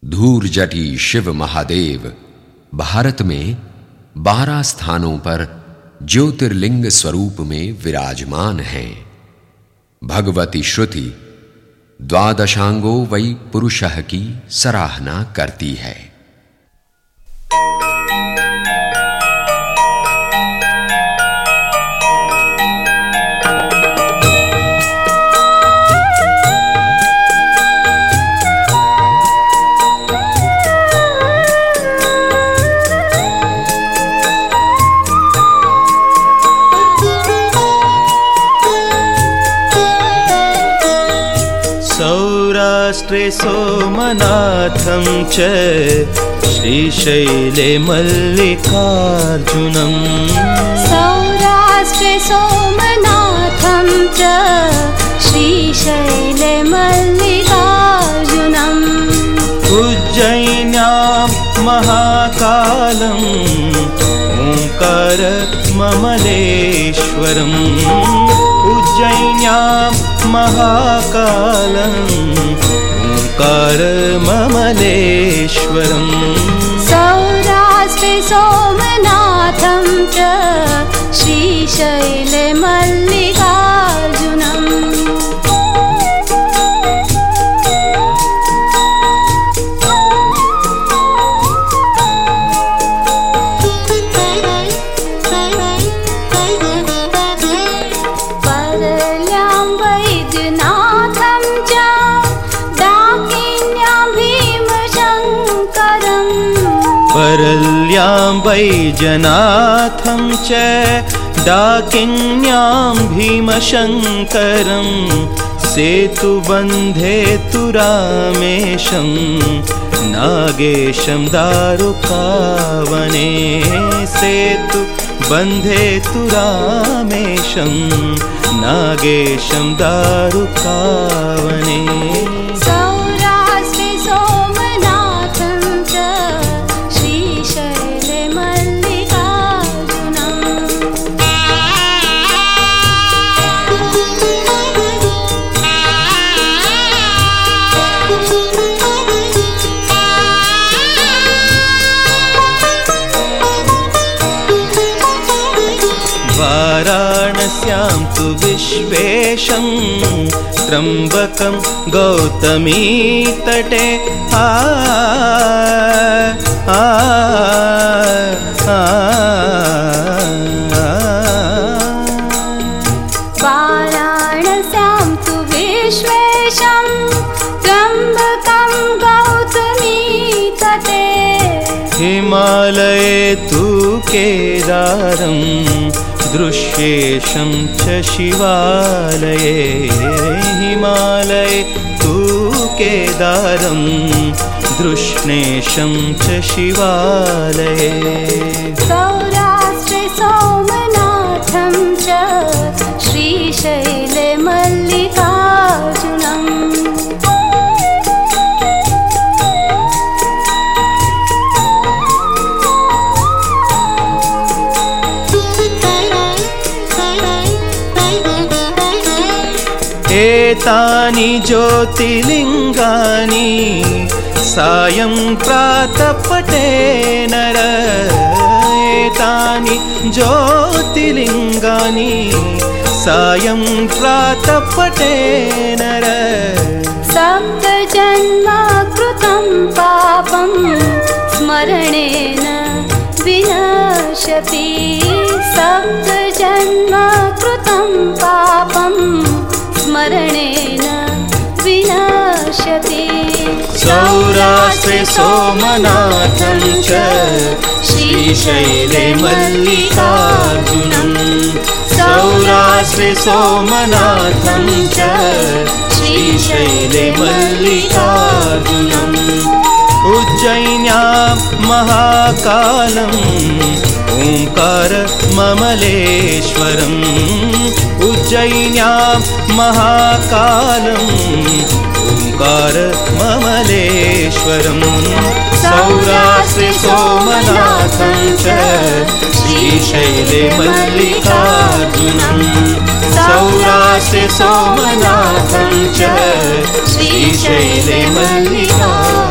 धूर्जटी शिव महादेव भारत में 12 स्थानों पर ज्योतिर्लिंग स्वरूप में विराजमान हैं। भगवती श्रुति द्वादशांगो वै पुरुषः की सराहना करती है। सौराष्ट्रे सोमनाथं च श्रीशैले मल्लिकार्जुनं। सौराष्ट्रे सोमनाथं च श्रीशैले मल्लिकार्जुनम्। उज्जयिन्यां महाकालम् ओंकारममलेश्वरम्। उज्जयिन्यां महाकालम् ओंकारममलेश्वरम्। सौराष्ट्रे सोमनाथं च श्रीशैले मल्लिकार्जुनम्। परल्यां वैजनाथं च डाकिन्यां भीमशङ्करं। सेतुबन्धे तु रामेशं नागेशं दारुकावने। सेतुबन्धे तु रामेशं नागेशं दारुकावने। वाराणस्यां तु विश्वेशं त्र्यम्बकं गौतमी तटे। वाराणस्यां तु विश्वेशं त्र्यम्बकं गौतमी तटे। हिमालये तु केदारं दृश्येशं च शिवालये। हिमालये तु केदारं दृश्येशं च शिवालये। सौराष्ट्रे सोमनाथं च श्रीशैले मल्लिकार्जुनम्। एतानि ज्योतिर्लिङ्गानि सायं प्रातः पठे नर। एतानि ज्योतिर्लिङ्गानि सायं प्रातः पठे नर। सप्तजन्म कृतं पापं स्मरणेन विनश्यति। सप्तजन्म कृतं पापं स्मरणेन विनश्यति। सौराष्ट्रे सोमनाथं च श्रीशैले मल्लिकार्जुनम्। सौराष्ट्रे सोमनाथं च श्रीशैले मल्लिकार्जुनम्। उज्जयिन्यां महाकालम् ओंकारममलेश्वरम्। उज्जयिन्यां महाकालम् ओंकारममलेश्वरम्। सौराष्ट्रे सोमनाथं च श्रीशैले मल्लिकार्जुनम्। सौराष्ट्रे सोमनाथं च श्रीशैले मल्लिकार्जुनम्।